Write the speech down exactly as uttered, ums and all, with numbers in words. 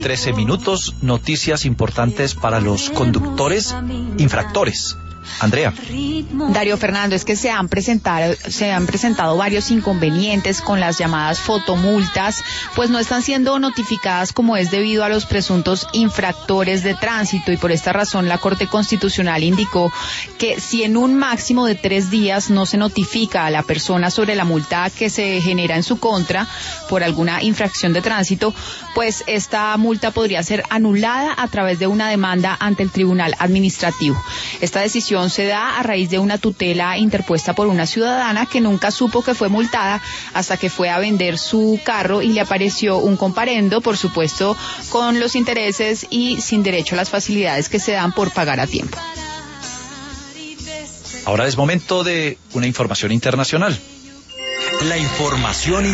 trece minutos, noticias importantes para los conductores infractores. Andrea. Darío Fernando, es que se han presentado, se han presentado varios inconvenientes con las llamadas fotomultas, pues no están siendo notificadas como es debido a los presuntos infractores de tránsito, y por esta razón la Corte Constitucional indicó que si en un máximo de tres días no se notifica a la persona sobre la multa que se genera en su contra por alguna infracción de tránsito, pues esta multa podría ser anulada a través de una demanda ante el Tribunal Administrativo. Esta decisión se da a raíz de una tutela interpuesta por una ciudadana que nunca supo que fue multada hasta que fue a vender su carro y le apareció un comparendo, por supuesto, con los intereses y sin derecho a las facilidades que se dan por pagar a tiempo. Ahora es momento de una información internacional. La información